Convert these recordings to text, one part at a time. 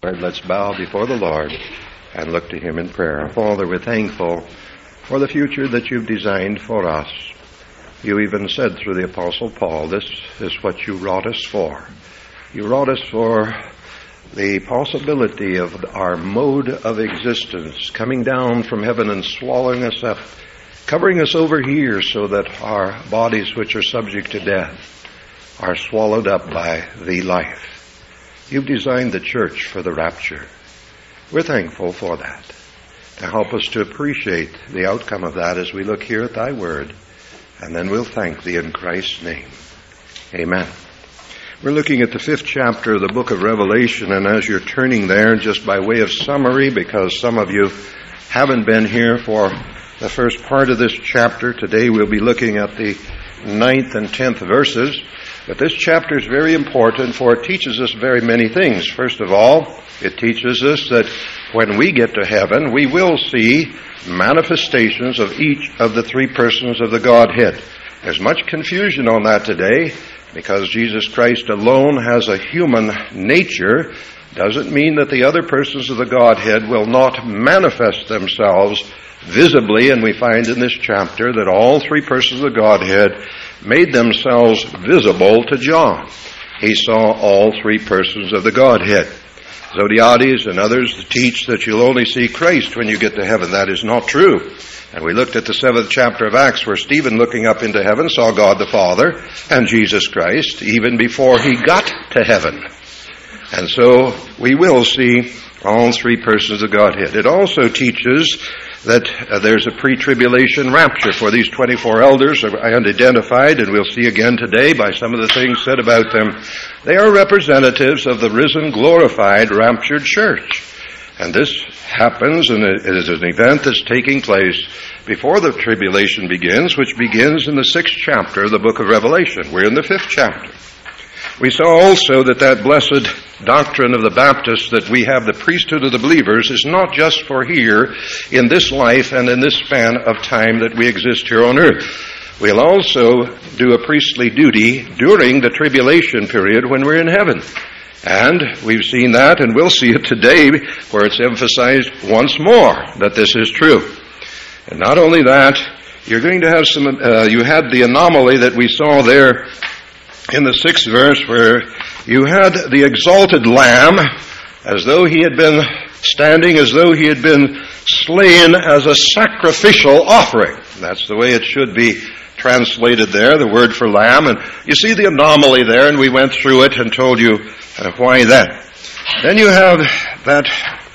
Let's bow before the Lord and look to Him in prayer. Father, we're thankful for the future that you've designed for us. You even said through the Apostle Paul, this is what you wrought us for. You wrought us for the possibility of our mode of existence coming down from heaven and swallowing us up, covering us over here so that our bodies which are subject to death are swallowed up by the life. You've designed the church for the rapture. We're thankful for that. To help us to appreciate the outcome of that as we look here at thy word, and then we'll thank thee in Christ's name. Amen. We're looking at the 5th chapter of the book of Revelation, and as you're turning there, just by way of summary, because some of you haven't been here for the first part of this chapter, today we'll be looking at the 9th and 10th verses. But this chapter is very important, for it teaches us very many things. First of all, it teaches us that when we get to heaven, we will see manifestations of each of the three persons of the Godhead. There's much confusion on that today, because Jesus Christ alone has a human nature. Doesn't mean that the other persons of the Godhead will not manifest themselves visibly, and we find in this chapter that all three persons of the Godhead made themselves visible to John. He saw all three persons of the Godhead. Zodiades and others teach that you'll only see Christ when you get to heaven. That is not true. And we looked at the 7th chapter of Acts, where Stephen, looking up into heaven, saw God the Father and Jesus Christ even before he got to heaven. And so we will see all three persons of Godhead. It also teaches that there's a pre-tribulation rapture for these 24 elders identified, and we'll see again today by some of the things said about them. They are representatives of the risen, glorified, raptured church. And this happens, and it is an event that's taking place before the tribulation begins, which begins in the 6th chapter of the book of Revelation. We're in the 5th chapter. We saw also that blessed doctrine of the Baptists that we have the priesthood of the believers is not just for here in this life and in this span of time that we exist here on earth. We'll also do a priestly duty during the tribulation period when we're in heaven. And we've seen that, and we'll see it today, where it's emphasized once more that this is true. And not only that, you're going to have you had the anomaly that we saw there in the 6th verse, where you had the exalted Lamb as though he had been standing, as though he had been slain as a sacrificial offering. That's the way it should be translated there, the word for lamb. And you see the anomaly there, and we went through it and told you why that. Then you have that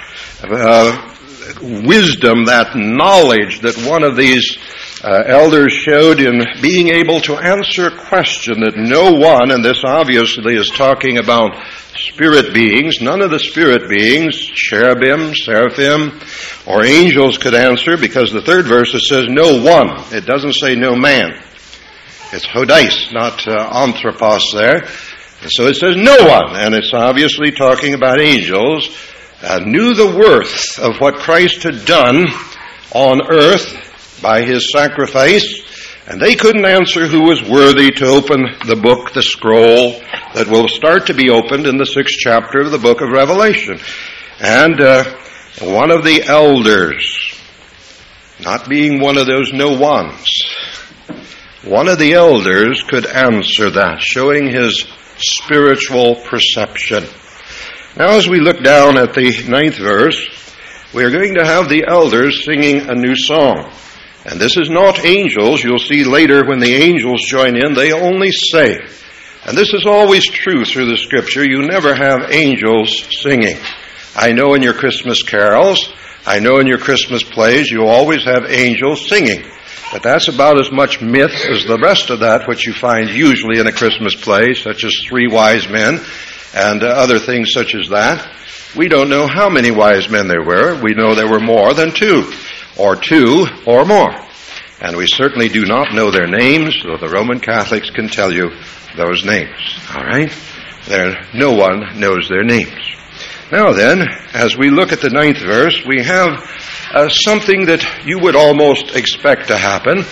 wisdom, that knowledge that one of these elders showed in being able to answer a question that no one, and this obviously is talking about spirit beings, none of the spirit beings, cherubim, seraphim, or angels could answer, because the 3rd verse it says no one. It doesn't say no man. It's hodais, not anthropos there. And so it says no one, and it's obviously talking about angels, knew the worth of what Christ had done on earth by his sacrifice, and they couldn't answer who was worthy to open the book, the scroll, that will start to be opened in the 6th chapter of the book of Revelation. And one of the elders, not being one of those no ones, one of the elders could answer that, showing his spiritual perception. Now as we look down at the 9th verse, we are going to have the elders singing a new song. And this is not angels. You'll see later when the angels join in, they only say. And this is always true through the Scripture. You never have angels singing. I know in your Christmas carols, I know in your Christmas plays, you always have angels singing. But that's about as much myth as the rest of that, which you find usually in a Christmas play, such as 3 wise men and other things such as that. We don't know how many wise men there were. We know there were more than 2. Or 2 or more. And we certainly do not know their names, though the Roman Catholics can tell you those names. All right? No one knows their names. Now then, as we look at the 9th verse, we have something that you would almost expect to happen.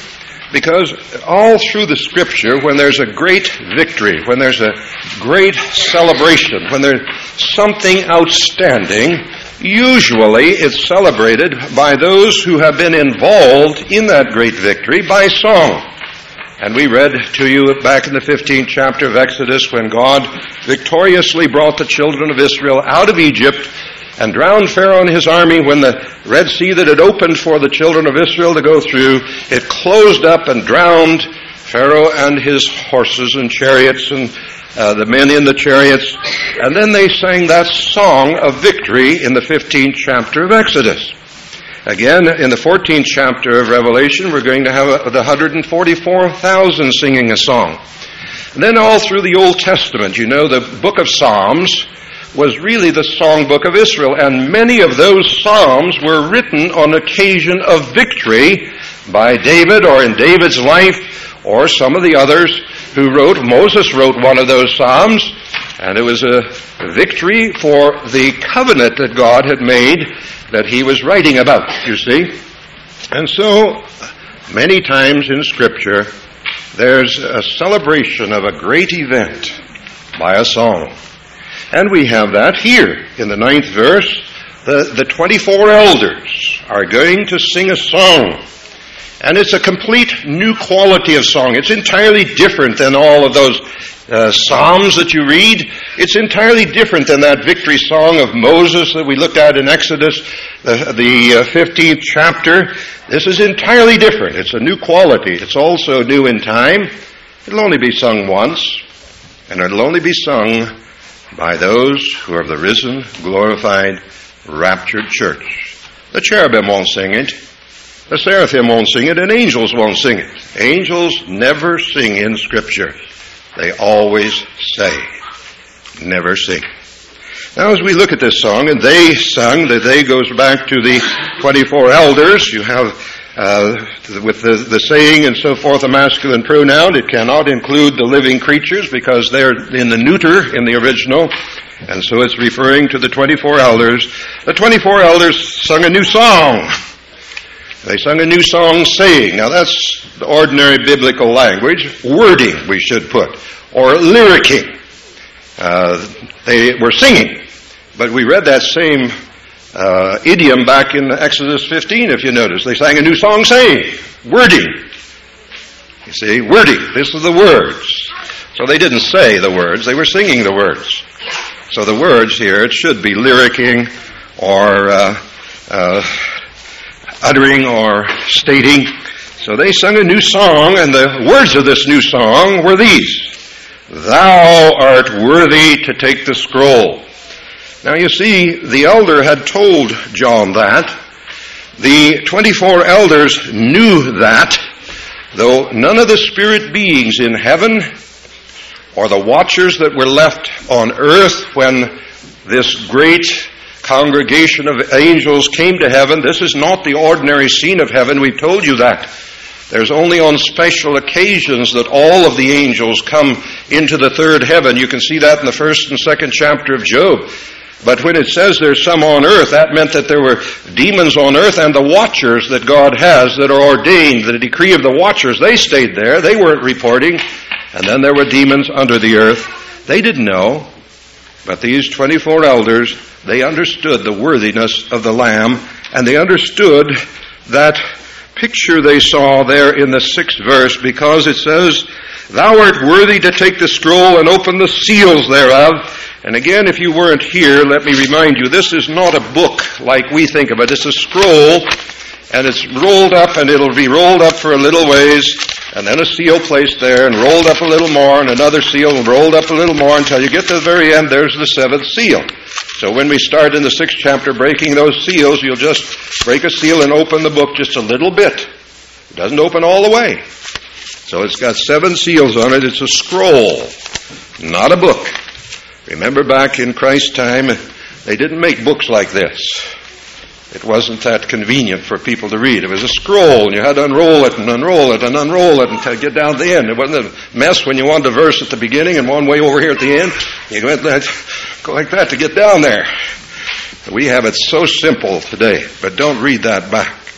Because all through the Scripture, when there's a great victory, when there's a great celebration, when there's something outstanding, usually it's celebrated by those who have been involved in that great victory by song. And we read to you back in the 15th chapter of Exodus when God victoriously brought the children of Israel out of Egypt and drowned Pharaoh and his army. When the Red Sea that had opened for the children of Israel to go through, it closed up and drowned Pharaoh and his horses and chariots and the men in the chariots. And then they sang that song of victory in the 15th chapter of Exodus. Again, in the 14th chapter of Revelation, we're going to have the 144,000 singing a song. And then all through the Old Testament, you know, the book of Psalms was really the songbook of Israel, and many of those psalms were written on occasion of victory by David or in David's life or some of the others who wrote. Moses wrote one of those psalms, and it was a victory for the covenant that God had made that he was writing about, you see. And so, many times in Scripture, there's a celebration of a great event by a song. And we have that here in the 9th verse. The 24 elders are going to sing a song. And it's a complete new quality of song. It's entirely different than all of those psalms that you read. It's entirely different than that victory song of Moses that we looked at in Exodus, the 15th chapter. This is entirely different. It's a new quality. It's also new in time. It'll only be sung once, and it'll only be sung by those who are the risen, glorified, raptured church. The cherubim won't sing it. The seraphim won't sing it, and angels won't sing it. Angels never sing in Scripture. They always say, never sing. Now, as we look at this song, and they sung, the they goes back to the 24 elders. You have, with the saying and so forth, a masculine pronoun. It cannot include the living creatures because they're in the neuter in the original. And so it's referring to the 24 elders. The 24 elders sung a new song. They sung a new song saying. Now that's the ordinary biblical language. Wording, we should put. Or lyricking. They were singing. But we read that same idiom back in Exodus 15, if you notice. They sang a new song saying. Wording. You see, wording. This is the words. So they didn't say the words. They were singing the words. So the words here, it should be lyricking or uttering or stating. So they sung a new song, and the words of this new song were these. Thou art worthy to take the scroll. Now you see, the elder had told John that. The 24 elders knew that, though none of the spirit beings in heaven or the watchers that were left on earth when this great congregation of angels came to heaven. This is not the ordinary scene of heaven. We've told you that. There's only on special occasions that all of the angels come into the third heaven. You can see that in the 1st and 2nd chapter of Job. But when it says there's some on earth, that meant that there were demons on earth, and the watchers that God has that are ordained, the decree of the watchers, they stayed there. They weren't reporting. And then there were demons under the earth. They didn't know. But these 24 elders, they understood the worthiness of the Lamb, and they understood that picture they saw there in the 6th verse, because it says, Thou art worthy to take the scroll and open the seals thereof. And again, if you weren't here, let me remind you, this is not a book like we think of it. It's a scroll, and it's rolled up, and it'll be rolled up for a little ways, and then a seal placed there, and rolled up a little more, and another seal, and rolled up a little more, until you get to the very end, there's the 7th seal. So when we start in the 6th chapter breaking those seals, you'll just break a seal and open the book just a little bit. It doesn't open all the way. So it's got 7 seals on it. It's a scroll, not a book. Remember back in Christ's time, they didn't make books like this. It wasn't that convenient for people to read. It was a scroll, and you had to unroll it and unroll it and unroll it until you get down to the end. It wasn't a mess when you wanted a verse at the beginning and one way over here at the end. You go like that to get down there. We have it so simple today, but don't read that back.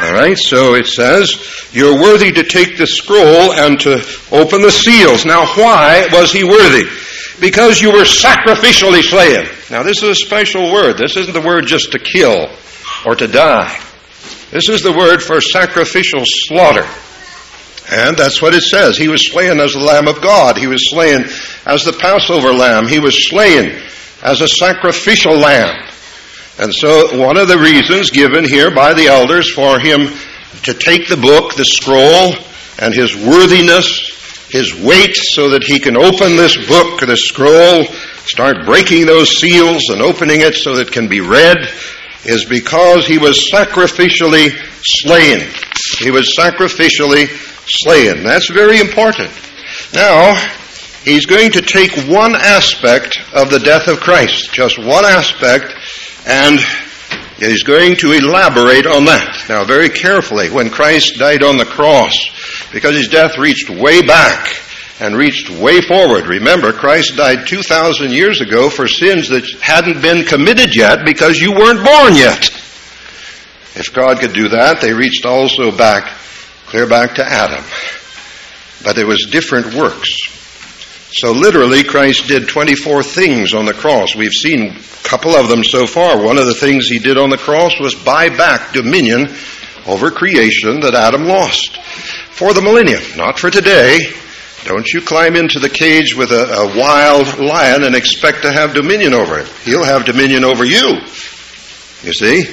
All right, so it says, you're worthy to take the scroll and to open the seals. Now, why was he worthy? Because you were sacrificially slain. Now, this is a special word. This isn't the word just to kill or to die. This is the word for sacrificial slaughter. And that's what it says. He was slain as the Lamb of God. He was slain as the Passover lamb. He was slain as a sacrificial lamb. And so one of the reasons given here by the elders for him to take the book, the scroll, and his worthiness, his weight, so that he can open this book, the scroll, start breaking those seals and opening it so that it can be read, is because he was sacrificially slain. He was sacrificially slain. That's very important. Now, he's going to take one aspect of the death of Christ, just one aspect, and he's going to elaborate on that. Now, very carefully, when Christ died on the cross, because his death reached way back and reached way forward. Remember, Christ died 2,000 years ago for sins that hadn't been committed yet because you weren't born yet. If God could do that, they reached also back, clear back to Adam. But it was different works. So literally, Christ did 24 things on the cross. We've seen a couple of them so far. One of the things he did on the cross was buy back dominion over creation that Adam lost. For the millennium, not for today. Don't you climb into the cage with a wild lion and expect to have dominion over it. He'll have dominion over you. You see?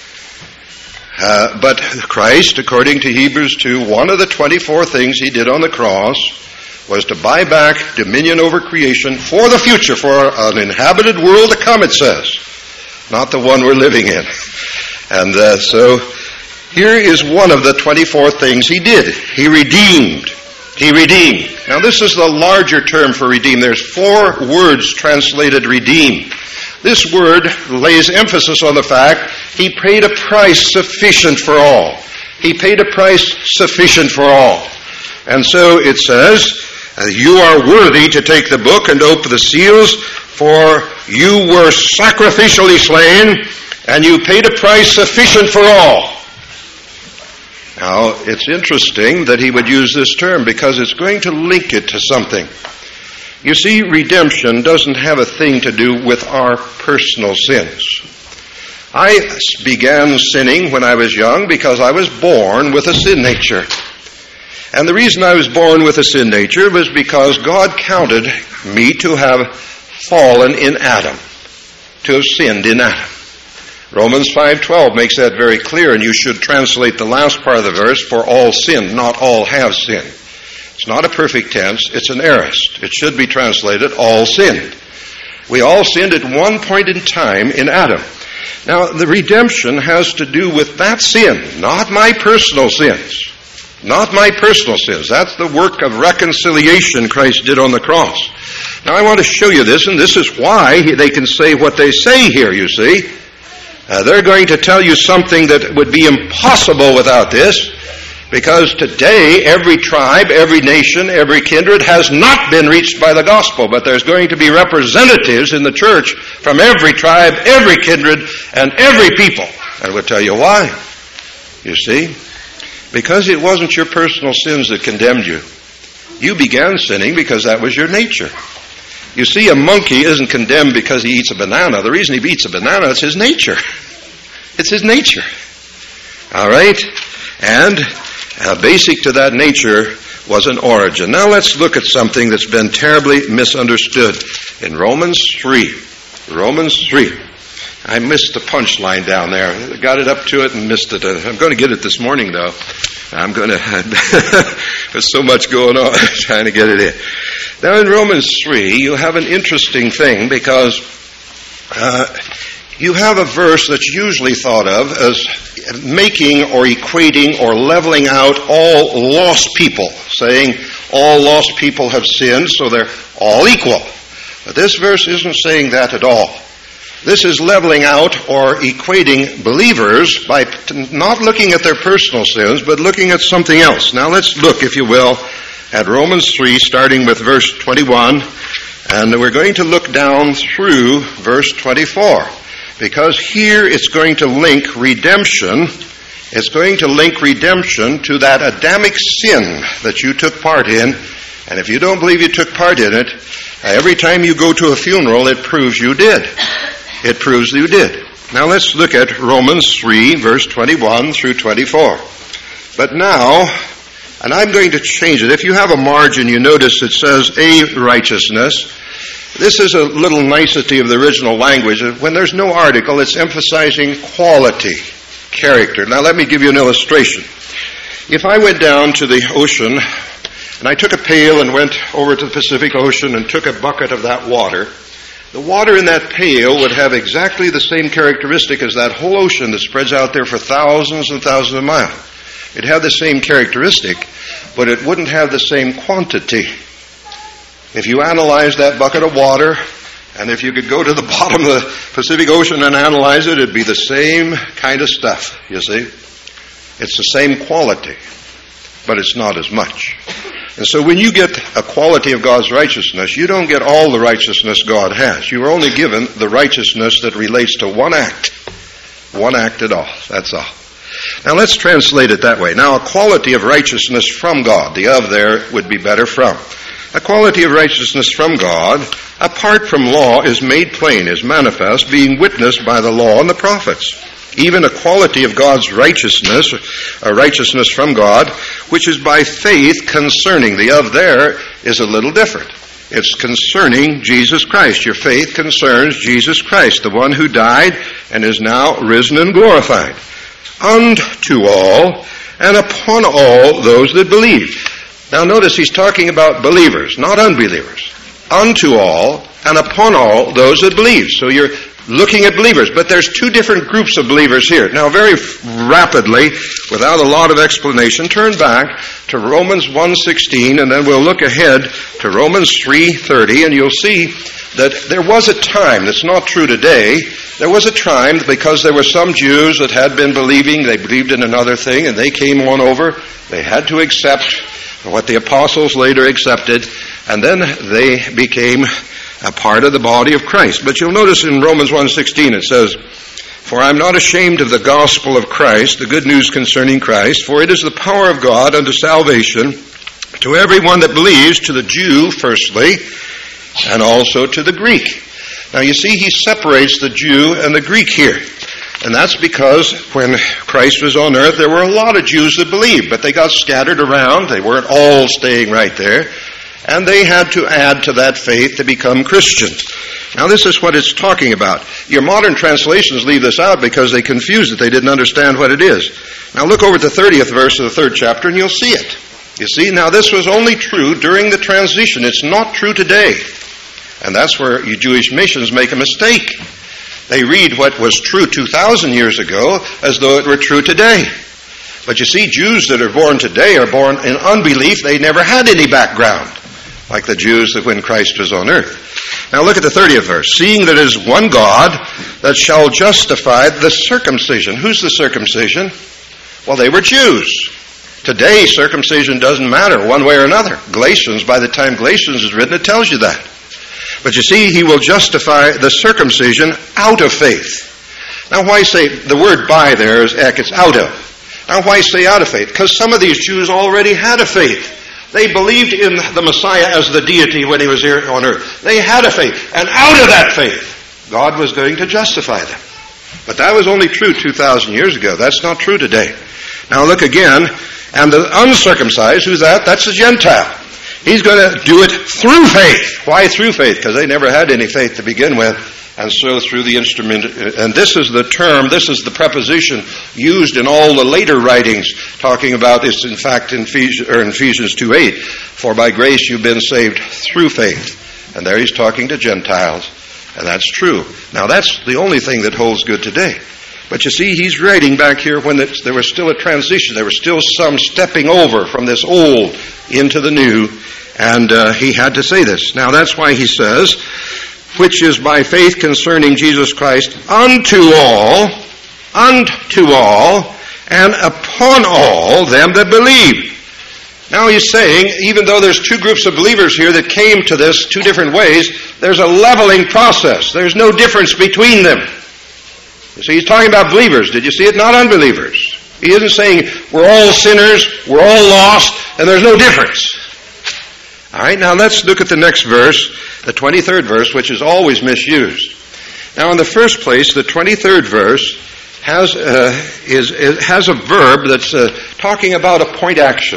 But Christ, according to Hebrews 2, one of the 24 things he did on the cross was to buy back dominion over creation for the future, for an inhabited world to come, it says. Not the one we're living in. And so here is one of the 24 things he did. He redeemed. He redeemed. Now this is the larger term for redeem. There's 4 words translated redeem. This word lays emphasis on the fact he paid a price sufficient for all. He paid a price sufficient for all. And so it says, you are worthy to take the book and open the seals, for you were sacrificially slain, and you paid a price sufficient for all. Now, it's interesting that he would use this term because it's going to link it to something. You see, redemption doesn't have a thing to do with our personal sins. I began sinning when I was young because I was born with a sin nature. And the reason I was born with a sin nature was because God counted me to have fallen in Adam, to have sinned in Adam. Romans 5:12 makes that very clear, and you should translate the last part of the verse, for all sinned, not all have sinned. It's not a perfect tense, it's an aorist. It should be translated, all sinned. We all sinned at one point in time in Adam. Now, the redemption has to do with that sin, not my personal sins. Not my personal sins. That's the work of reconciliation Christ did on the cross. Now, I want to show you this, and this is why they can say what they say here, you see. They're going to tell you something that would be impossible without this, because today every tribe, every nation, every kindred has not been reached by the gospel, but there's going to be representatives in the church from every tribe, every kindred, and every people. And we'll tell you why. You see? Because it wasn't your personal sins that condemned you. You began sinning because that was your nature. You see, a monkey isn't condemned because he eats a banana. The reason he eats a banana is his nature. It's his nature. All right? And basic to that nature was an origin. Now let's look at something that's been terribly misunderstood in Romans 3. Romans 3. I missed the punchline down there. I got it up to it and missed it. I'm going to get it this morning, though. I'm going to... There's so much going on trying to get it in. Now, in Romans 3, you have an interesting thing because you have a verse that's usually thought of as making or equating or leveling out all lost people, saying all lost people have sinned, so they're all equal. But this verse isn't saying that at all. This is leveling out or equating believers by not looking at their personal sins, but looking at something else. Now let's look, if you will, at Romans 3, starting with verse 21, and we're going to look down through verse 24, because here it's going to link redemption It's going to link redemption to that Adamic sin that you took part in. And if you don't believe you took part in it, every time you go to a funeral, it proves you did. It proves you did. Now let's look at Romans 3, verse 21 through 24. But now, and I'm going to change it. If you have a margin, you notice it says a righteousness. This is a little nicety of the original language. When there's no article, it's emphasizing quality, character. Now let me give you an illustration. If I went down to the ocean and I took a pail and went over to the Pacific Ocean and took a bucket of that water, the water in that pail would have exactly the same characteristic as that whole ocean that spreads out there for thousands and thousands of miles. It'd have the same characteristic, but it wouldn't have the same quantity. If you analyze that bucket of water, and if you could go to the bottom of the Pacific Ocean and analyze it, it'd be the same kind of stuff, you see. It's the same quality, but it's not as much. And so when you get a quality of God's righteousness, you don't get all the righteousness God has. You are only given the righteousness that relates to one act. One act at all. That's all. Now let's translate it that way. Now a quality of righteousness from God. The of there would be better from. A quality of righteousness from God, apart from law, is made plain, is manifest, being witnessed by the law and the prophets. Even a quality of God's righteousness, a righteousness from God, which is by faith concerning. The of there is a little different. It's concerning Jesus Christ. Your faith concerns Jesus Christ, the one who died and is now risen and glorified. Unto all and upon all those that believe. Now notice he's talking about believers, not unbelievers. Unto all and upon all those that believe. So you're looking at believers, but there's two different groups of believers here. Now very rapidly, without a lot of explanation, turn back to Romans 1:16, and then we'll look ahead to Romans 3:30, and you'll see that there was a time, that's not true today, there was a time because there were some Jews that had been believing, they believed in another thing, and they came on over, they had to accept what the apostles later accepted, and then they became a part of the body of Christ. But you'll notice in Romans 1:16 it says, For I'm not ashamed of the gospel of Christ, the good news concerning Christ, for it is the power of God unto salvation to everyone that believes, to the Jew firstly, and also to the Greek. Now you see, he separates the Jew and the Greek here. And that's because when Christ was on earth, there were a lot of Jews that believed, but they got scattered around. They weren't all staying right there. And they had to add to that faith to become Christians. Now this is what it's talking about. Your modern translations leave this out because they confuse it. They didn't understand what it is. Now look over at the 30th verse of the 3rd chapter and you'll see it. You see, now this was only true during the transition. It's not true today. And that's where you Jewish missions make a mistake. They read what was true 2,000 years ago as though it were true today. But you see, Jews that are born today are born in unbelief. They never had any background, like the Jews that when Christ was on earth. Now look at the 30th verse. Seeing that it is one God that shall justify the circumcision. Who's the circumcision? Well, they were Jews. Today, circumcision doesn't matter one way or another. Galatians, by the time Galatians is written, it tells you that. But you see, he will justify the circumcision out of faith. Now why say, the word by there is ek, it's out of. Now why say out of faith? Because some of these Jews already had a faith. They believed in the Messiah as the deity when he was here on earth. They had a faith. And out of that faith, God was going to justify them. But that was only true 2,000 years ago. That's not true today. Now look again. And the uncircumcised, who's that? That's the Gentile. He's going to do it through faith. Why through faith? Because they never had any faith to begin with. And so through the instrument, and this is the term, this is the preposition used in all the later writings, talking about this, in fact, in Ephesians 2:8. For by grace you've been saved through faith. And there he's talking to Gentiles. And that's true. Now that's the only thing that holds good today. But you see, he's writing back here when there was still a transition. There was still some stepping over from this old into the new. And he had to say this. Now that's why he says, which is by faith concerning Jesus Christ unto all, and upon all them that believe. Now he's saying, even though there's two groups of believers here that came to this two different ways, there's a leveling process. There's no difference between them. You see, he's talking about believers. Did you see it? Not unbelievers. He isn't saying we're all sinners, we're all lost, and there's no difference. All right, now let's look at the next verse, the 23rd verse, which is always misused. Now, in the first place, the 23rd verse has a verb that's talking about a point action.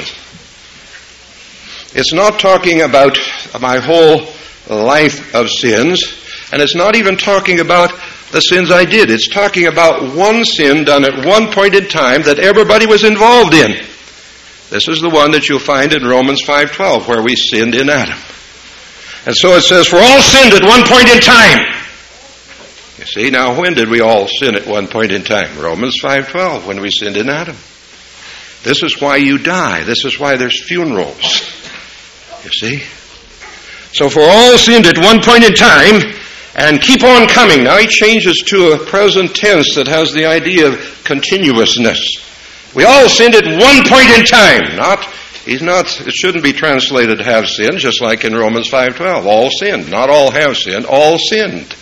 It's not talking about my whole life of sins, and it's not even talking about the sins I did. It's talking about one sin done at one point in time that everybody was involved in. This is the one that you'll find in Romans 5:12, where we sinned in Adam. And so it says, we're all sinned at one point in time. You see, now when did we all sin at one point in time? Romans 5:12, when we sinned in Adam. This is why you die. This is why there's funerals. You see? So if we're all sinned at one point in time, and keep on coming. Now he changes to a present tense that has the idea of continuousness. We all sinned at one point in time. It shouldn't be translated have sinned, just like in Romans 5:12. All sinned. Not all have sinned. All sinned.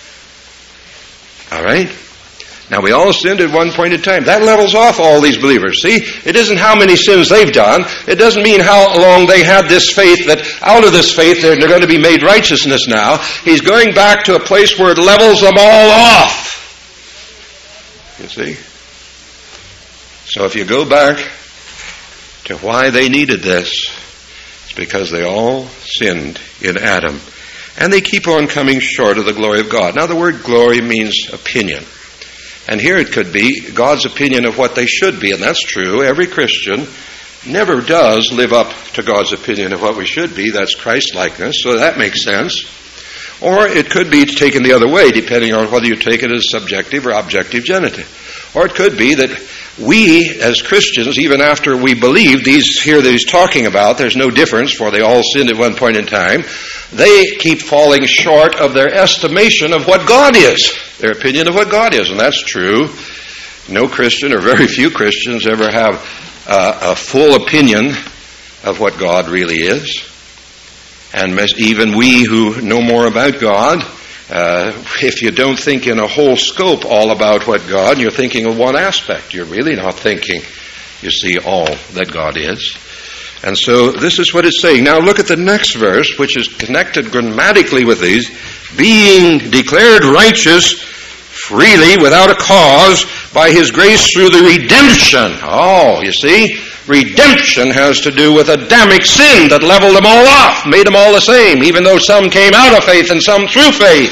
All right? Now we all sinned at one point in time. That levels off all these believers. See? It isn't how many sins they've done. It doesn't mean how long they had this faith, that out of this faith they're going to be made righteousness now. He's going back to a place where it levels them all off. You see? So if you go back to why they needed this, it's because they all sinned in Adam. And they keep on coming short of the glory of God. Now the word glory means opinion. And here it could be God's opinion of what they should be, and that's true. Every Christian never does live up to God's opinion of what we should be. That's Christ-likeness, so that makes sense. Or it could be taken the other way, depending on whether you take it as subjective or objective genitive. Or it could be that we, as Christians, even after we believe these here that he's talking about, there's no difference, for they all sinned at one point in time, they keep falling short of their estimation of what God is, their opinion of what God is. And that's true. No Christian, or very few Christians, ever have a full opinion of what God really is. And even we who know more about God, if you don't think in a whole scope all about what God, you're thinking of one aspect. You're really not thinking, you see, all that God is. And so this is what it's saying. Now look at the next verse, which is connected grammatically with these. Being declared righteous freely without a cause by his grace through the redemption. Oh, you see? Redemption has to do with Adamic sin that leveled them all off, made them all the same, even though some came out of faith and some through faith.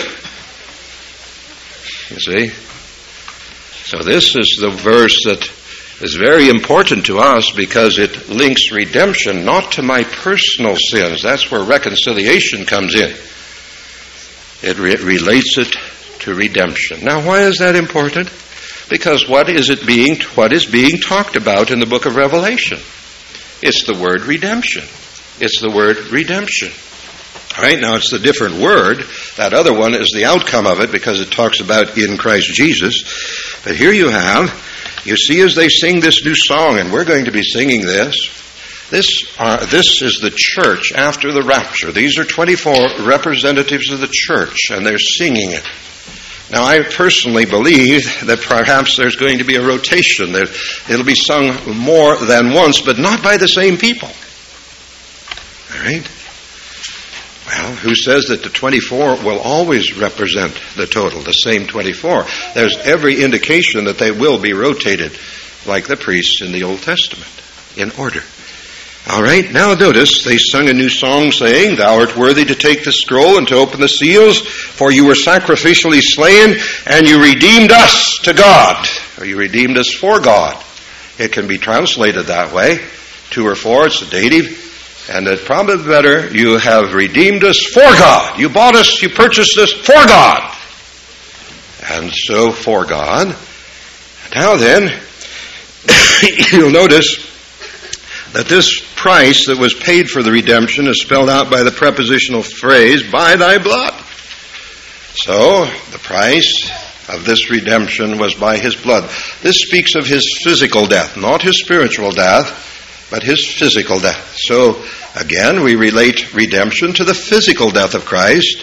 You see? So this is the verse that is very important to us because it links redemption not to my personal sins. That's where reconciliation comes in. It relates it to redemption. Now, why is that important? Because what is being talked about in the book of Revelation? It's the word redemption. It's the word redemption. All right, now it's a different word. That other one is the outcome of it because it talks about in Christ Jesus. But here you see as they sing this new song, and we're going to be singing this. This is the church after the rapture. These are 24 representatives of the church, and they're singing it. Now, I personally believe that perhaps there's going to be a rotation, that it'll be sung more than once, but not by the same people. All right? Well, who says that the 24 will always represent the total, the same 24? There's every indication that they will be rotated like the priests in the Old Testament, in order. All right, now notice they sung a new song saying, Thou art worthy to take the scroll and to open the seals, for you were sacrificially slain, and you redeemed us to God. Or you redeemed us for God. It can be translated that way. 2 or 4, it's a dative. And it's probably better, you have redeemed us for God. You bought us, you purchased us for God. And so for God. Now then, you'll notice that this price that was paid for the redemption is spelled out by the prepositional phrase, by thy blood. So, the price of this redemption was by his blood. This speaks of his physical death, not his spiritual death, but his physical death. So, again, we relate redemption to the physical death of Christ,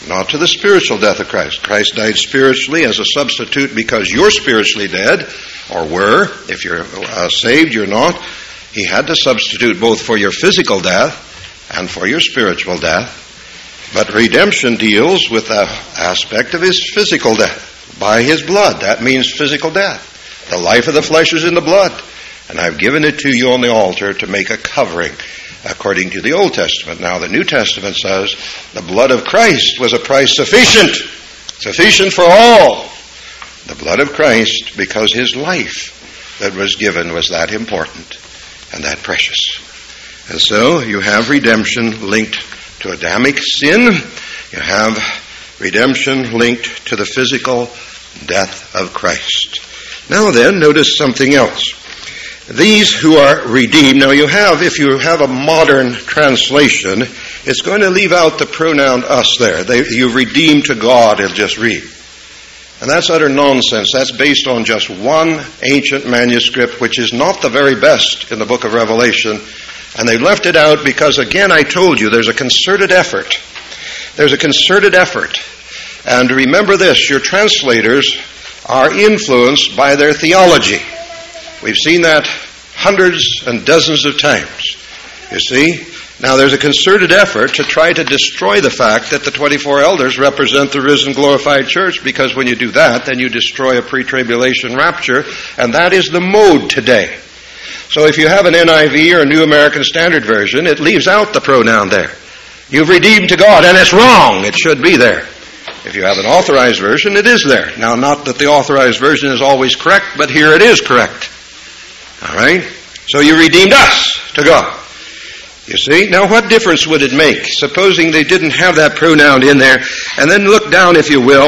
not to the spiritual death of Christ. Christ died spiritually as a substitute because you're spiritually dead, or were. If you're saved, you're not. He had to substitute both for your physical death and for your spiritual death. But redemption deals with the aspect of his physical death by his blood. That means physical death. The life of the flesh is in the blood. And I've given it to you on the altar to make a covering, according to the Old Testament. Now, the New Testament says the blood of Christ was a price sufficient for all. The blood of Christ, because his life that was given was that important and that precious. And so you have redemption linked to Adamic sin. You have redemption linked to the physical death of Christ. Now then, notice something else. These who are redeemed, now if you have a modern translation, it's going to leave out the pronoun us there. You've redeemed to God, it'll just read. And that's utter nonsense. That's based on just one ancient manuscript, which is not the very best in the book of Revelation. And they've left it out because, again, I told you, there's a concerted effort. There's a concerted effort. And remember this, your translators are influenced by their theology. We've seen that hundreds and dozens of times, you see. Now, there's a concerted effort to try to destroy the fact that the 24 elders represent the risen, glorified church, because when you do that, then you destroy a pre-tribulation rapture, and that is the mode today. So if you have an NIV or a New American Standard Version, it leaves out the pronoun there. You've redeemed to God, and it's wrong. It should be there. If you have an Authorized Version, it is there. Now, not that the Authorized Version is always correct, but here it is correct. All right? So you redeemed us to God. You see? Now, what difference would it make? Supposing they didn't have that pronoun in there. And then look down, if you will,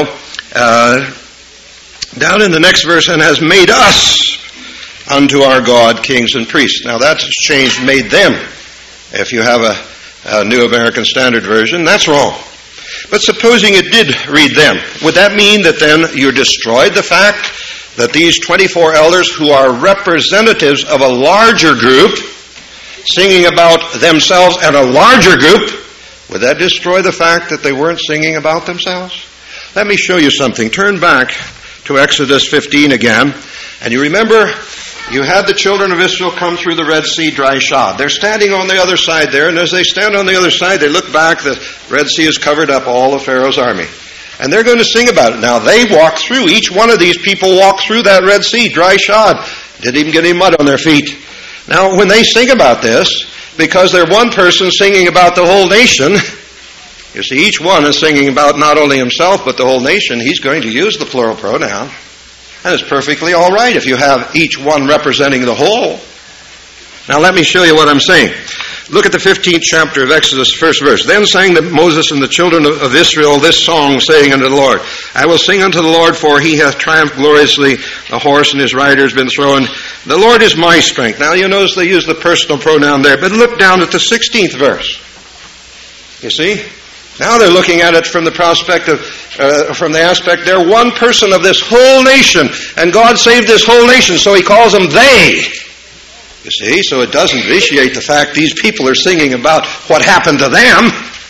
down in the next verse, and has made us unto our God kings and priests. Now, that's changed, made them. If you have a New American Standard Version, that's wrong. But supposing it did read them, would that mean that then you destroyed the fact that these 24 elders, who are representatives of a larger group, singing about themselves and a larger group, would that destroy the fact that they weren't singing about themselves? Let me show you something. Turn back to Exodus 15 again. And you remember, you had the children of Israel come through the Red Sea dry shod. They're standing on the other side there, and as they stand on the other side, they look back, the Red Sea has covered up all of Pharaoh's army. And they're going to sing about it. Now, they walked through. Each one of these people walked through that Red Sea, dry shod. Didn't even get any mud on their feet. Now, when they sing about this, because they're one person singing about the whole nation, you see, each one is singing about not only himself, but the whole nation. He's going to use the plural pronoun. And it's perfectly all right if you have each one representing the whole. Now, let me show you what I'm saying. Look at the 15th chapter of Exodus, first verse. Then sang Moses and the children of Israel this song, saying unto the Lord, I will sing unto the Lord, for he hath triumphed gloriously. The horse and his rider has been thrown. The Lord is my strength. Now, you notice they use the personal pronoun there, but look down at the 16th verse. You see? Now they're looking at it from the prospect of, from the aspect, they're one person of this whole nation, and God saved this whole nation, so he calls them they. You see, so it doesn't vitiate the fact these people are singing about what happened to them.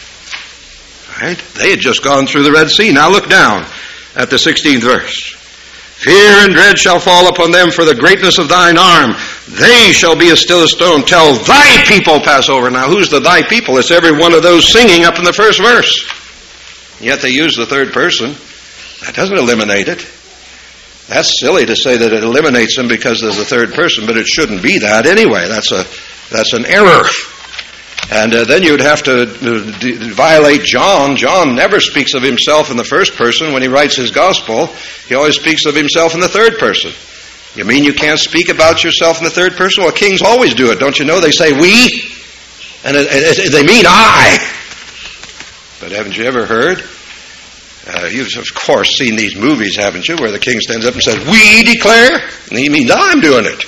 Right? They had just gone through the Red Sea. Now look down at the 16th verse. Fear and dread shall fall upon them for the greatness of thine arm. They shall be as still as stone till thy people pass over. Now who's the thy people? It's every one of those singing up in the first verse. Yet they use the third person. That doesn't eliminate it. That's silly to say that it eliminates them because there's a third person, but it shouldn't be that anyway. That's an error. And then you'd have to violate John. John never speaks of himself in the first person when he writes his gospel. He always speaks of himself in the third person. You mean you can't speak about yourself in the third person? Well, kings always do it. Don't you know? They say we, and they mean I. But haven't you ever heard? You've, of course, seen these movies, haven't you, where the king stands up and says, we declare, and he means I'm doing it.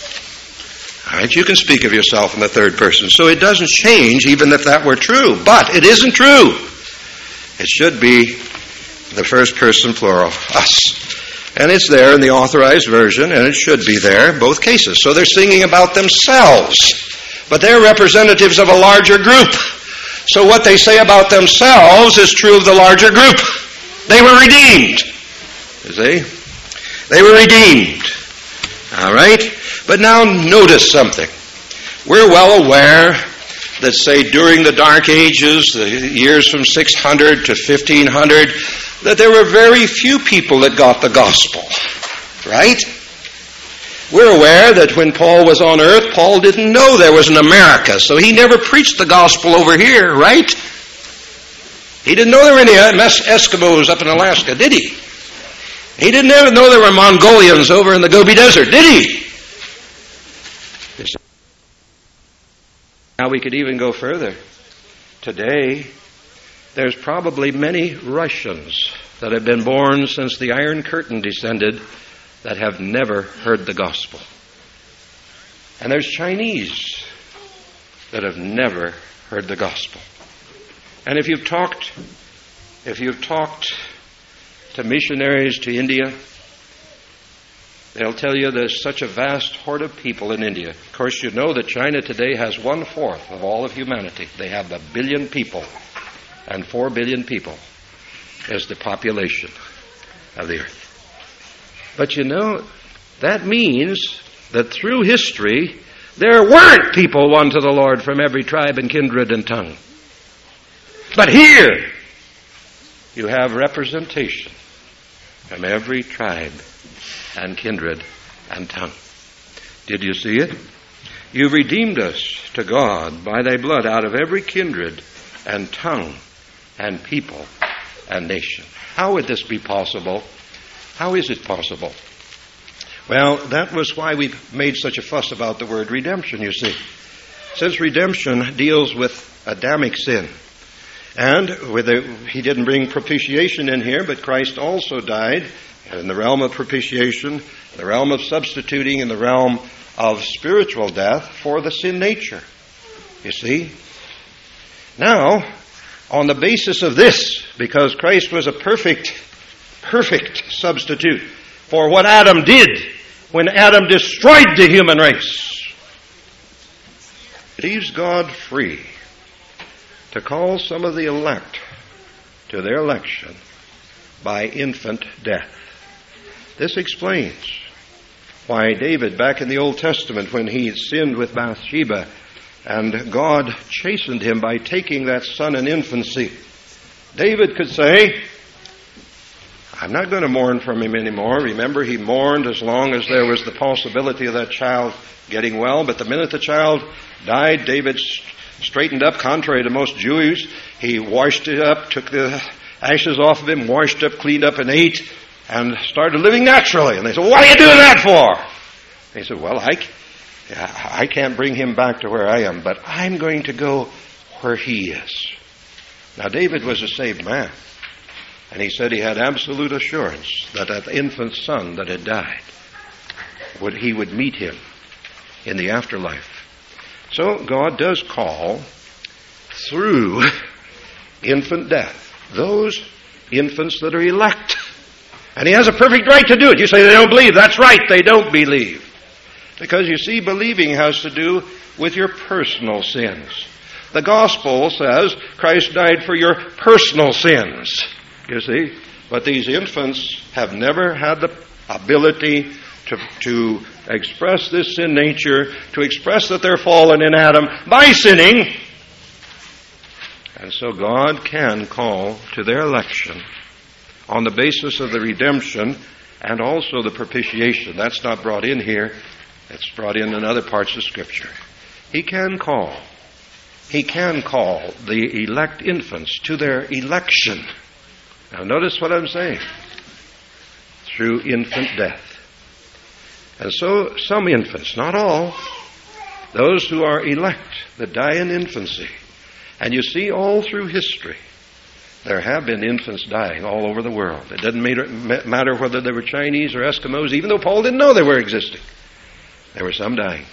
All right, you can speak of yourself in the third person. So it doesn't change, even if that were true. But it isn't true. It should be the first person plural, us. And it's there in the Authorized Version, and it should be there, both cases. So they're singing about themselves. But they're representatives of a larger group. So what they say about themselves is true of the larger group. They were redeemed. You see? They were redeemed. All right? But now notice something. We're well aware that, say, during the Dark Ages, the years from 600 to 1500, that there were very few people that got the gospel. Right? We're aware that when Paul was on earth, Paul didn't know there was an America, so he never preached the gospel over here, right? He didn't know there were any Eskimos up in Alaska, did he? He didn't ever know there were Mongolians over in the Gobi Desert, did he? Now we could even go further. Today, there's probably many Russians that have been born since the Iron Curtain descended that have never heard the gospel. And there's Chinese that have never heard the gospel. And if you've talked to missionaries to India, they'll tell you there's such a vast horde of people in India. Of course, you know that China today has 1/4 of all of humanity. They have 1 billion people, and 4 billion people is the population of the earth. But you know, that means that through history, there weren't people won to the Lord from every tribe and kindred and tongue. But here, you have representation from every tribe and kindred and tongue. Did you see it? You've redeemed us to God by thy blood out of every kindred and tongue and people and nation. How would this be possible? How is it possible? Well, that was why we made such a fuss about the word redemption, you see. Since redemption deals with Adamic sin, and he didn't bring propitiation in here, but Christ also died in the realm of propitiation, the realm of substituting, in the realm of spiritual death for the sin nature. You see? Now, on the basis of this, because Christ was a perfect substitute for what Adam did when Adam destroyed the human race, it leaves God free to call some of the elect to their election by infant death. This explains why David, back in the Old Testament, when he sinned with Bathsheba, and God chastened him by taking that son in infancy, David could say, I'm not going to mourn from him anymore. Remember, he mourned as long as there was the possibility of that child getting well, but the minute the child died, David straightened up, contrary to most Jews. He washed it up, took the ashes off of him, washed up, cleaned up, and ate, and started living naturally. And they said, what are you doing that for? And he said, well, I can't bring him back to where I am, but I'm going to go where he is. Now, David was a saved man, and he said he had absolute assurance that that infant son that had died, he would meet him in the afterlife. So God does call through infant death those infants that are elect. And he has a perfect right to do it. You say they don't believe. That's right, they don't believe. Because you see, believing has to do with your personal sins. The gospel says Christ died for your personal sins, you see. But these infants have never had the ability to express this sin nature, to express that they're fallen in Adam by sinning. And so God can call to their election on the basis of the redemption and also the propitiation. That's not brought in here. It's brought in other parts of Scripture. He can call the elect infants to their election. Now notice what I'm saying. Through infant death. And so some infants, not all, those who are elect that die in infancy. And you see all through history, there have been infants dying all over the world. It doesn't matter whether they were Chinese or Eskimos, even though Paul didn't know they were existing. There were some dying.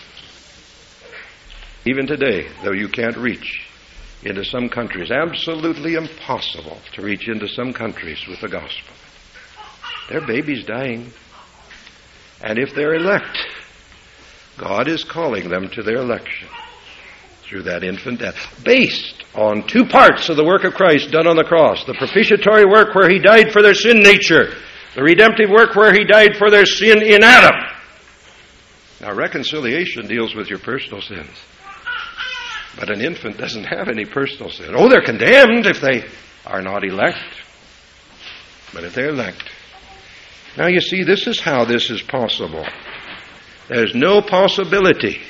Even today, though you can't reach into some countries, absolutely impossible to reach into some countries with the gospel. There are babies dying. And if they're elect, God is calling them to their election through that infant death, based on two parts of the work of Christ done on the cross. The propitiatory work where he died for their sin nature. The redemptive work where he died for their sin in Adam. Now, reconciliation deals with your personal sins. But an infant doesn't have any personal sin. Oh, they're condemned if they are not elect. But if they're elect. Now, you see, this is how this is possible. There's no possibility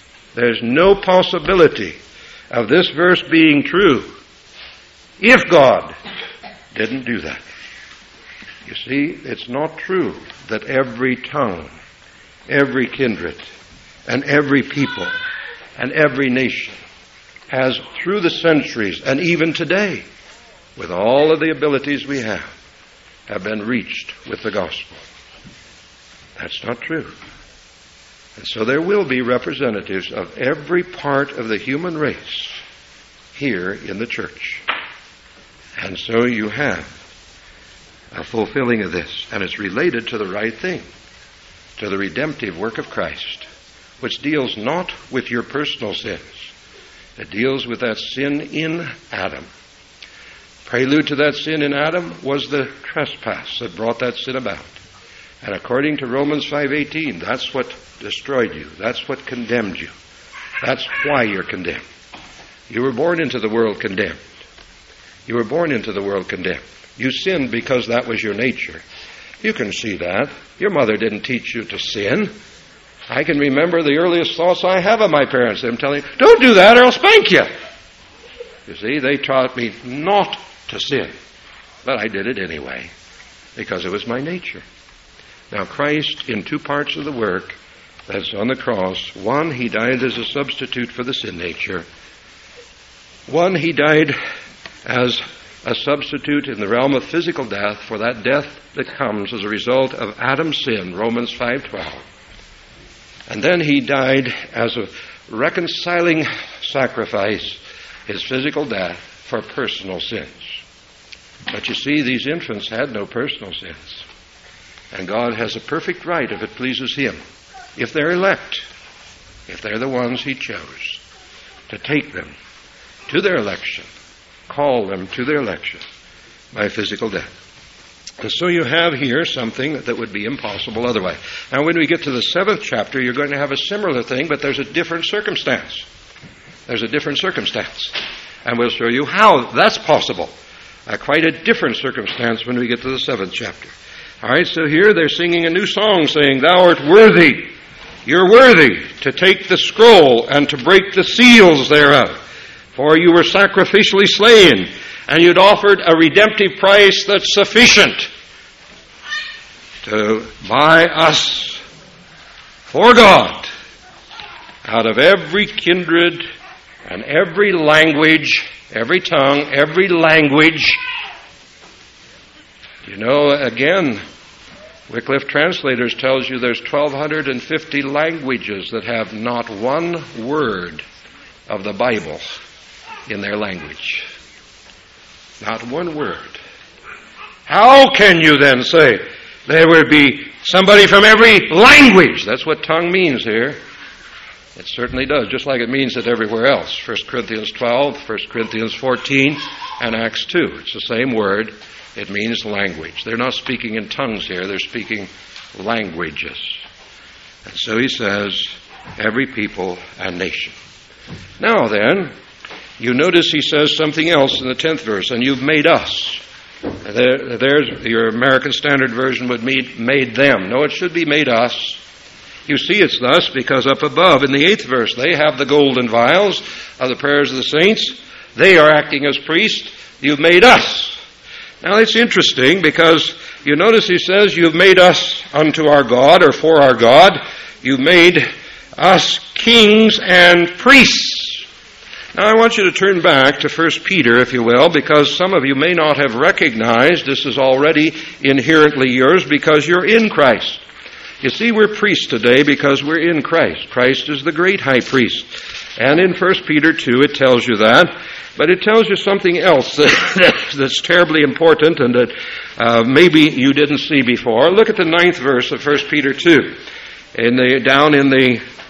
of this verse being true if God didn't do that. You see, it's not true that every tongue, every kindred, and every people, and every nation has, through the centuries, and even today, with all of the abilities we have been reached with the gospel. That's not true. And so there will be representatives of every part of the human race here in the church. And so you have a fulfilling of this. And it's related to the right thing, to the redemptive work of Christ, which deals not with your personal sins. It deals with that sin in Adam. Prelude to that sin in Adam was the trespass that brought that sin about. And according to Romans 5:18, that's what destroyed you. That's what condemned you. That's why you're condemned. You were born into the world condemned. You were born into the world condemned. You sinned because that was your nature. You can see that. Your mother didn't teach you to sin. I can remember the earliest thoughts I have of my parents. Them telling me, don't do that or I'll spank you. You see, they taught me not to sin. But I did it anyway because it was my nature. Now, Christ, in two parts of the work that's on the cross, one, he died as a substitute for the sin nature. One, he died as a substitute in the realm of physical death for that death that comes as a result of Adam's sin, Romans 5:12. And then he died as a reconciling sacrifice, his physical death, for personal sins. But you see, these infants had no personal sins. And God has a perfect right, if it pleases him, if they're elect, if they're the ones he chose, to take them to their election, call them to their election by physical death. And so you have here something that would be impossible otherwise. Now, when we get to the 7th chapter, you're going to have a similar thing, but there's a different circumstance. There's a different circumstance. And we'll show you how that's possible. Quite a different circumstance when we get to the 7th chapter. All right, so here they're singing a new song saying, Thou art worthy, you're worthy to take the scroll and to break the seals thereof. For you were sacrificially slain, and you'd offered a redemptive price that's sufficient to buy us for God out of every kindred and every language, every tongue, every language. You know, again, Wycliffe Translators tells you there's 1,250 languages that have not one word of the Bible in their language. Not one word. How can you then say there would be somebody from every language? That's what tongue means here. It certainly does, just like it means it everywhere else. 1 Corinthians 12, 1 Corinthians 14, and Acts 2. It's the same word. It means language. They're not speaking in tongues here. They're speaking languages. And so he says, every people and nation. Now then, you notice he says something else in the 10th verse, and you've made us. There's your American Standard Version would mean made them. No, it should be made us. You see it's thus because up above in the 8th verse, they have the golden vials of the prayers of the saints. They are acting as priests. You've made us. Now it's interesting because you notice he says, you've made us unto our God or for our God. You've made us kings and priests. Now I want you to turn back to 1 Peter, if you will, because some of you may not have recognized this is already inherently yours because you're in Christ. You see, we're priests today because we're in Christ. Christ is the great high priest. And in 1 Peter 2 it tells you that. But it tells you something else that's terribly important and that maybe you didn't see before. Look at the 9th verse of 1 Peter 2. Down in the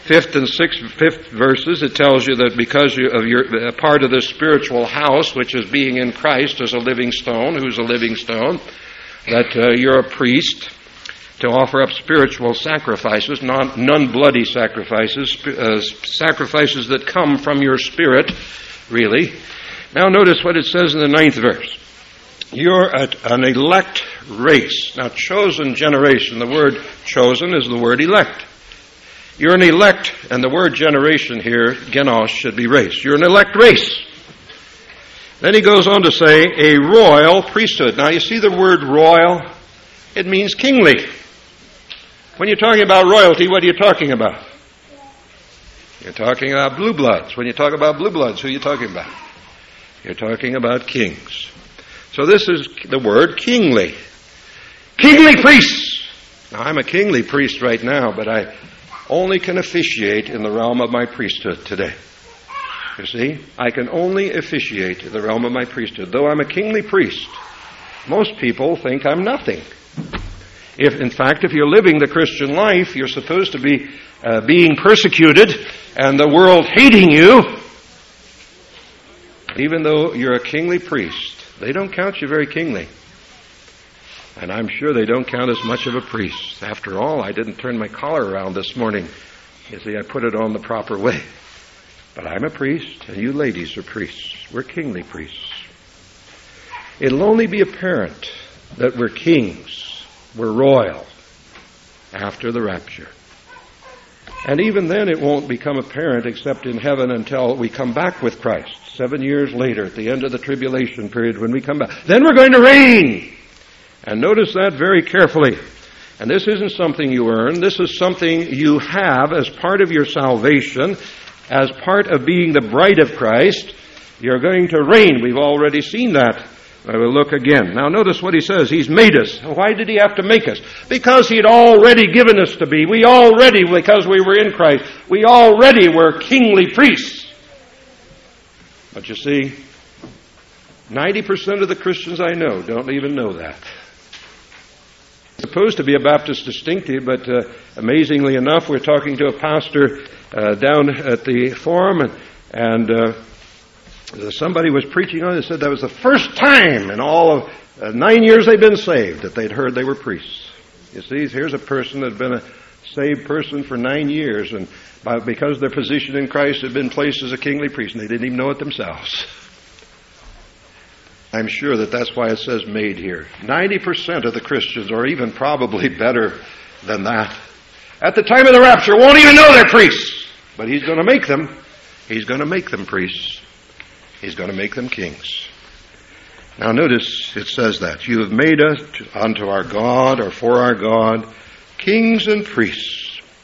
fifth and fifth verses, it tells you that because of your part of this spiritual house, which is being in Christ as a living stone, who's a living stone, that you're a priest to offer up spiritual sacrifices, non-bloody sacrifices, sacrifices that come from your spirit, really. Now notice what it says in the 9th verse. You're an elect race. Now, chosen generation, the word chosen is the word elect. You're an elect, and the word generation here, genos, should be race. You're an elect race. Then he goes on to say, a royal priesthood. Now, you see the word royal? It means kingly. When you're talking about royalty, what are you talking about? You're talking about blue bloods. When you talk about blue bloods, who are you talking about? You're talking about kings. So this is the word kingly. Kingly priests. Now, I'm a kingly priest right now, but I only can officiate in the realm of my priesthood today. You see, I can only officiate in the realm of my priesthood. Though I'm a kingly priest, most people think I'm nothing. In fact, if you're living the Christian life, you're supposed to be being persecuted and the world hating you. Even though you're a kingly priest, they don't count you very kingly. And I'm sure they don't count as much of a priest. After all, I didn't turn my collar around this morning. You see, I put it on the proper way. But I'm a priest, and you ladies are priests. We're kingly priests. It'll only be apparent that we're kings, we're royal, after the rapture. And even then it won't become apparent except in heaven until we come back with Christ. 7 years later, at the end of the tribulation period, when we come back. Then we're going to reign. And notice that very carefully. And this isn't something you earn. This is something you have as part of your salvation, as part of being the bride of Christ. You're going to reign. We've already seen that. I will look again. Now notice what he says. He's made us. Why did he have to make us? Because he'd already given us to be. We already, because we were in Christ, we already were kingly priests. But you see, 90% of the Christians I know don't even know that. It's supposed to be a Baptist distinctive, but amazingly enough, we're talking to a pastor down at the forum, and somebody was preaching on it and said that was the first time in all of 9 years they'd been saved that they'd heard they were priests. You see, here's a person that had been a saved person for 9 years, and because their position in Christ had been placed as a kingly priest, and they didn't even know it themselves. I'm sure that that's why it says made here. 90% of the Christians, or even probably better than that, at the time of the rapture won't even know they're priests. But he's going to make them. He's going to make them priests. He's going to make them kings. Now notice it says that. You have made us unto our God, or for our God, kings and priests.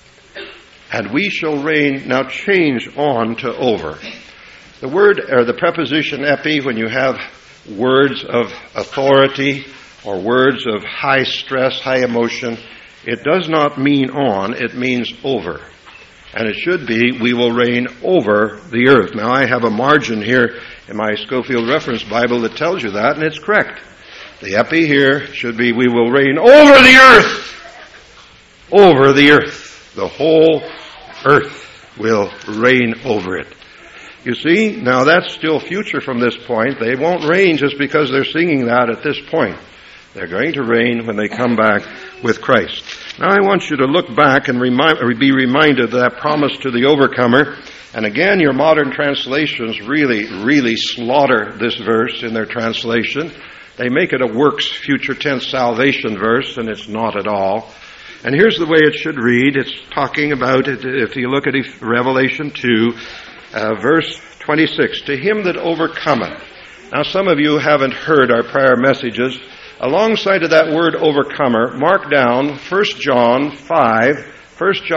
And we shall reign. Now change on to over. The word, or the preposition epi, when you have words of authority or words of high stress, high emotion, it does not mean on, it means over. And it should be, we will reign over the earth. Now I have a margin here in my Scofield Reference Bible that tells you that, and it's correct. The epi here should be, we will reign over the earth. Over the earth. The whole earth will reign over it. You see, now that's still future from this point. They won't reign just because they're singing that at this point. They're going to reign when they come back with Christ. Now I want you to look back and be reminded of that promise to the overcomer. And again, your modern translations really slaughter this verse in their translation. They make it a works future tense salvation verse, and it's not at all. And here's the way it should read. It's talking about it, if you look at Revelation 2, verse 26, to him that overcometh. Now some of you haven't heard our prior messages. Alongside of that word overcomer, mark down 1 John 5,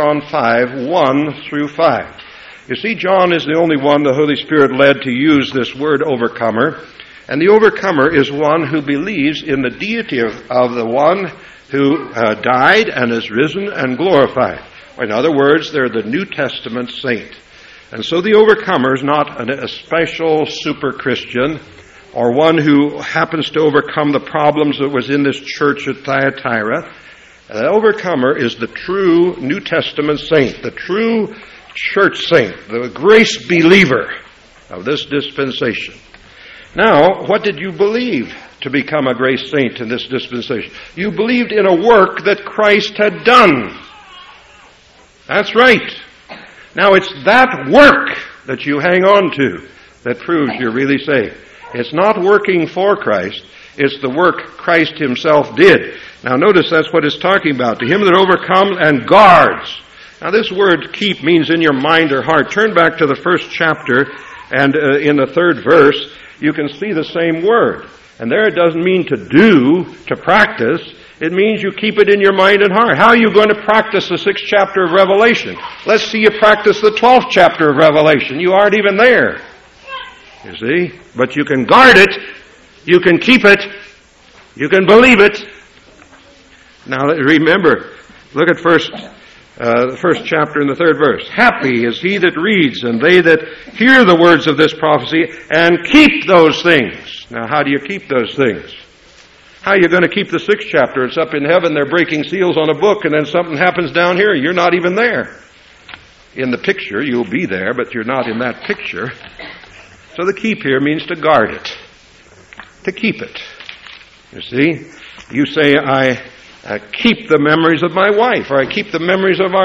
1 through 5. You see, John is the only one the Holy Spirit led to use this word overcomer. And the overcomer is one who believes in the deity of the one who died and is risen and glorified. In other words, they're the New Testament saint. And so the overcomer is not a special super Christian or one who happens to overcome the problems that was in this church at Thyatira. An overcomer is the true New Testament saint, the true church saint, the grace believer of this dispensation. Now, what did you believe to become a grace saint in this dispensation? You believed in a work that Christ had done. That's right. Now, it's that work that you hang on to that proves you're really saved. It's not working for Christ. It's the work Christ himself did. Now, notice that's what it's talking about. To him that overcomes and guards. Now, this word keep means in your mind or heart. Turn back to the first chapter, and in the third verse, you can see the same word. And there it doesn't mean to do, to practice. It means you keep it in your mind and heart. How are you going to practice the 6th chapter of Revelation? Let's see you practice the 12th chapter of Revelation. You aren't even there. You see? But you can guard it. You can keep it. You can believe it. Now remember, look at the first chapter in the 3rd verse. Happy is he that reads and they that hear the words of this prophecy and keep those things. Now how do you keep those things? How are you going to keep the 6th chapter? It's up in heaven, they're breaking seals on a book, and then something happens down here. You're not even there. In the picture, you'll be there, but you're not in that picture. So the keep here means to guard it. To keep it. You see? You say, I keep the memories of my wife, or I keep the memories of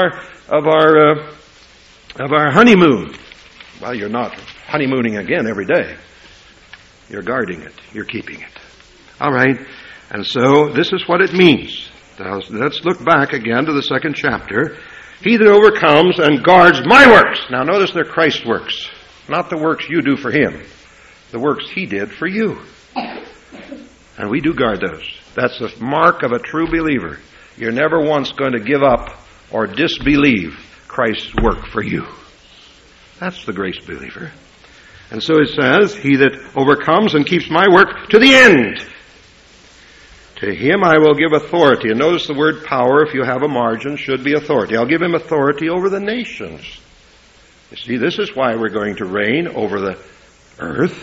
our honeymoon. Well, you're not honeymooning again every day. You're guarding it. You're keeping it. All right. And so this is what it means. Now, let's look back again to the 2nd chapter. He that overcomes and guards my works. Now notice they're Christ's works, not the works you do for him. The works he did for you. And we do guard those. That's the mark of a true believer. You're never once going to give up or disbelieve Christ's work for you. That's the grace believer. And so it says, he that overcomes and keeps my work to the end. To him I will give authority. And notice the word power, if you have a margin, should be authority. I'll give him authority over the nations. You see, this is why we're going to reign over the earth.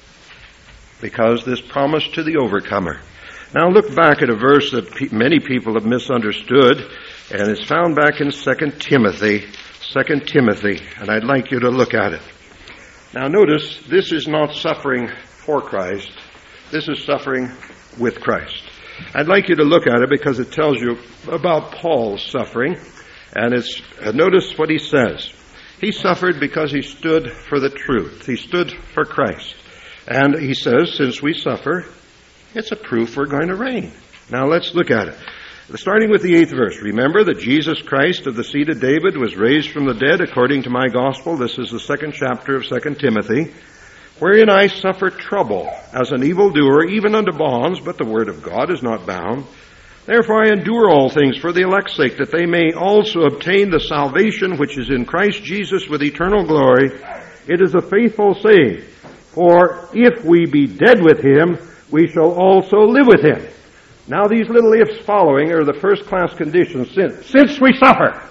Because this promise to the overcomer. Now look back at a verse that many people have misunderstood, and it's found back in 2 Timothy. 2 Timothy, and I'd like you to look at it. Now notice, this is not suffering for Christ. This is suffering with Christ. I'd like you to look at it because it tells you about Paul's suffering, and notice what he says. He suffered because he stood for the truth. He stood for Christ. And he says, since we suffer, it's a proof we're going to reign. Now let's look at it. Starting with the 8th verse. Remember that Jesus Christ of the seed of David was raised from the dead according to my gospel. This is the 2nd chapter of 2 Timothy. Wherein I suffer trouble as an evildoer, even unto bonds, but the word of God is not bound. Therefore I endure all things for the elect's sake, that they may also obtain the salvation which is in Christ Jesus with eternal glory. It is a faithful saying. For if we be dead with him, we shall also live with him. Now these little ifs following are the first-class conditions since we suffer.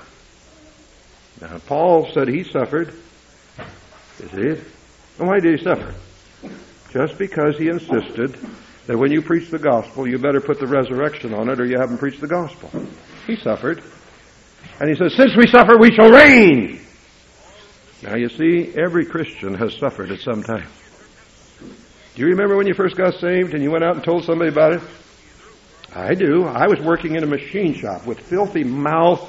Now Paul said he suffered. You see? And why did he suffer? Just because he insisted that when you preach the gospel, you better put the resurrection on it or you haven't preached the gospel. He suffered. And he says, since we suffer, we shall reign. Now you see, every Christian has suffered at some time. Do you remember when you first got saved and you went out and told somebody about it? I do. I was working in a machine shop with filthy mouth,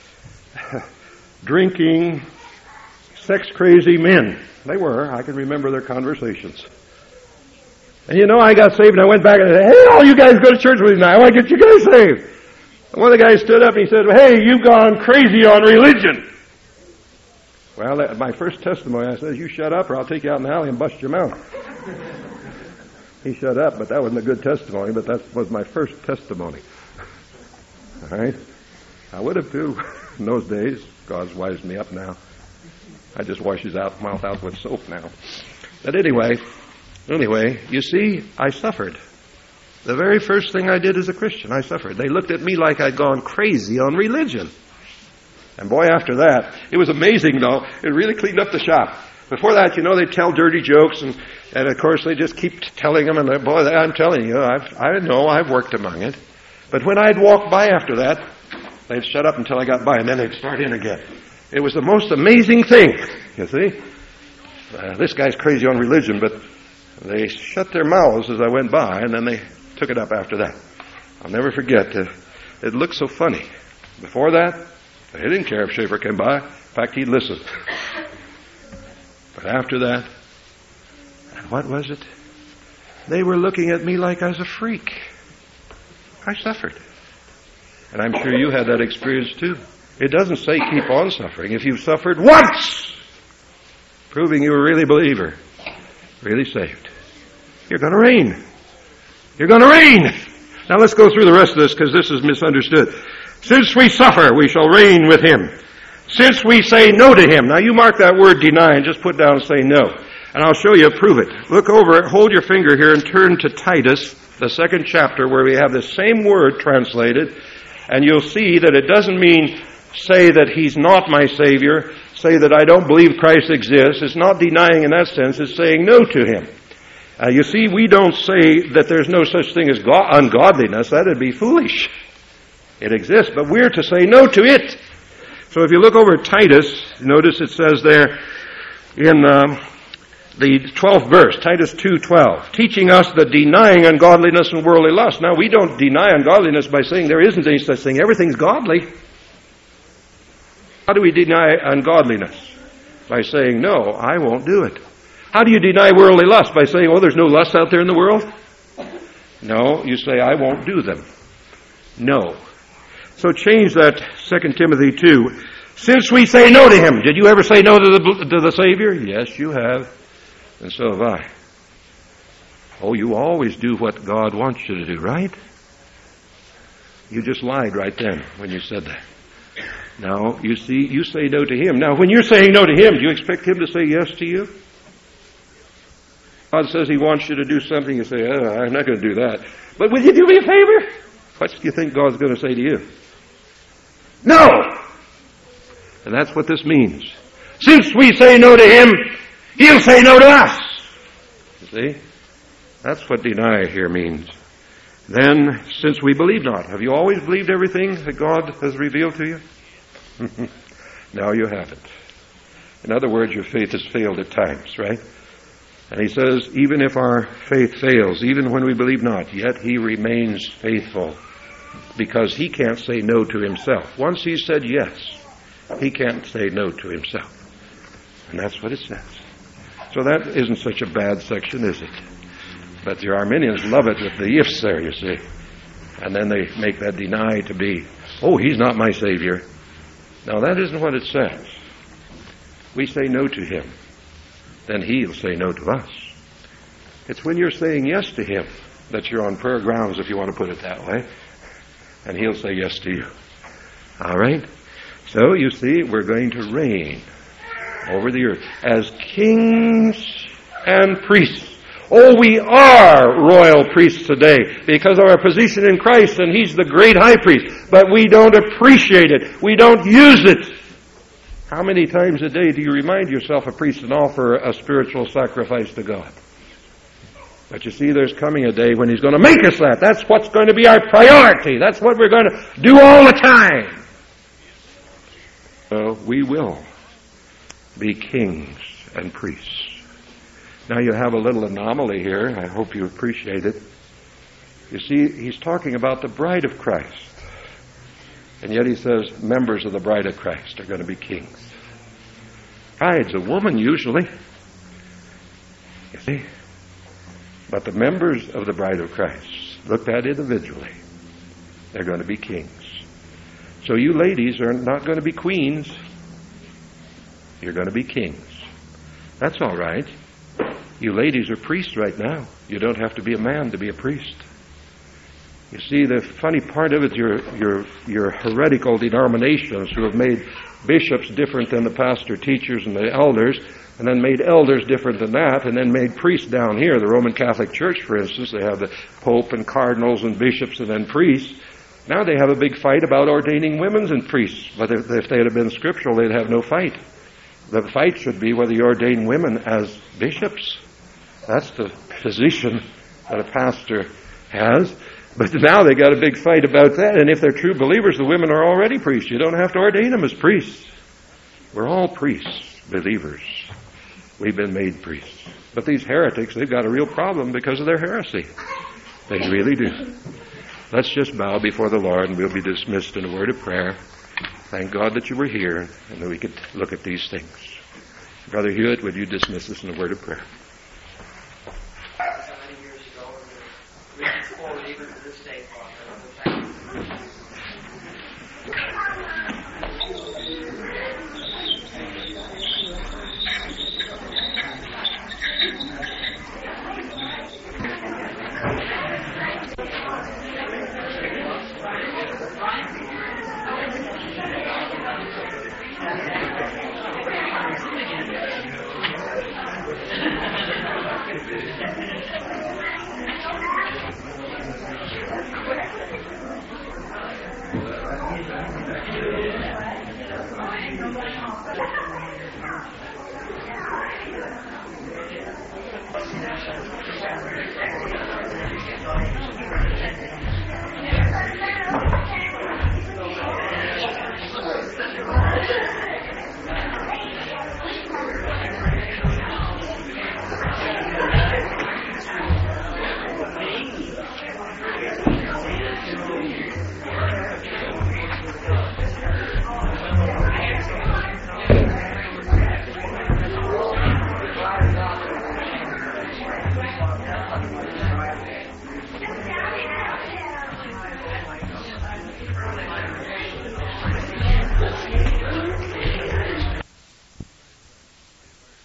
drinking, sex-crazy men. They were. I can remember their conversations. And you know, I got saved and I went back and I said, hey, all you guys go to church with me now. I want to get you guys saved. And one of the guys stood up and he said, hey, you've gone crazy on religion. Well, my first testimony, I said, you shut up or I'll take you out in the alley and bust your mouth. He shut up, but that wasn't a good testimony, but that was my first testimony. All right? I would have too in those days. God's wised me up now. I just wash his mouth out with soap now. But anyway, you see, I suffered. The very first thing I did as a Christian, I suffered. They looked at me like I'd gone crazy on religion. And boy, after that, it was amazing though. It really cleaned up the shop. Before that, you know, they tell dirty jokes, and of course they just keep telling them. And boy, I'm telling you, I know I've worked among it. But when I'd walk by after that, they'd shut up until I got by, and then they'd start in again. It was the most amazing thing, you see. This guy's crazy on religion, but they shut their mouths as I went by, and then they took it up after that. I'll never forget. It looked so funny. Before that, they didn't care if Schaefer came by. In fact, he'd listen. But after that, what was it? They were looking at me like I was a freak. I suffered. And I'm sure you had that experience too. It doesn't say keep on suffering. If you've suffered once, proving you were really a believer, really saved, you're going to reign. You're going to reign. Now let's go through the rest of this, because this is misunderstood. Since we suffer, we shall reign with him. Since we say no to him. Now you mark that word deny and just put down say no. And I'll show you, prove it. Look over it, hold your finger here and turn to Titus, the 2nd chapter, where we have the same word translated. And you'll see that it doesn't mean say that he's not my Savior, say that I don't believe Christ exists. It's not denying in that sense, it's saying no to him. You see, we don't say that there's no such thing as ungodliness. That would be foolish. It exists, but we're to say no to it. So if you look over at Titus, notice it says there in the 12th verse, Titus 2:12, teaching us that denying ungodliness and worldly lust. Now, we don't deny ungodliness by saying there isn't any such thing. Everything's godly. How do we deny ungodliness? By saying, no, I won't do it. How do you deny worldly lust? By saying, oh, there's no lust out there in the world? No, you say, I won't do them. No. So change that 2 Timothy 2. Since we say no to him. Did you ever say no to the Savior? Yes, you have. And so have I. Oh, you always do what God wants you to do, right? You just lied right then when you said that. Now, you see, you say no to him. Now, when you're saying no to him, do you expect him to say yes to you? God says he wants you to do something, you say, I'm not going to do that. But will you do me a favor? What do you think God's going to say to you? No! And that's what this means. Since we say no to him, he'll say no to us. You see? That's what deny here means. Then, since we believe not. Have you always believed everything that God has revealed to you? No, you haven't. In other words, your faith has failed at times, right? And he says, even if our faith fails, even when we believe not, yet he remains faithful, because he can't say no to himself. Once he said yes, he can't say no to himself. And that's what it says. So that isn't such a bad section, is it? But the Arminians love it with the ifs there, you see. And then they make that deny to be, oh, he's not my Savior. Now, that isn't what it says. We say no to him. Then he'll say no to us. It's when you're saying yes to him that you're on prayer grounds, if you want to put it that way. And he'll say yes to you. All right? So, you see, we're going to reign over the earth as kings and priests. Oh, we are royal priests today because of our position in Christ, and he's the great high priest. But we don't appreciate it. We don't use it. How many times a day do you remind yourself a priest and offer a spiritual sacrifice to God? But you see, there's coming a day when he's going to make us that. That's what's going to be our priority. That's what we're going to do all the time. So we will be kings and priests. Now you have a little anomaly here. I hope you appreciate it. You see, he's talking about the bride of Christ. And yet he says members of the bride of Christ are going to be kings. Bride's a woman usually. You see? But the members of the bride of Christ, looked at individually, they're going to be kings. So you ladies are not going to be queens. You're going to be kings. That's all right. You ladies are priests right now. You don't have to be a man to be a priest. You see, the funny part of it, your heretical denominations who have made bishops different than the pastor, teachers, and the elders, and then made elders different than that, and then made priests down here. The Roman Catholic Church, for instance, they have the Pope and cardinals and bishops and then priests. Now they have a big fight about ordaining women and priests. But if they had been scriptural, they'd have no fight. The fight should be whether you ordain women as bishops. That's the position that a pastor has. But now they got a big fight about that, and if they're true believers, the women are already priests. You don't have to ordain them as priests. We're all priests, believers. We've been made priests. But these heretics, they've got a real problem because of their heresy. They really do. Let's just bow before the Lord, and we'll be dismissed in a word of prayer. Thank God that you were here, and that we could look at these things. Brother Hewitt, would you dismiss us in a word of prayer?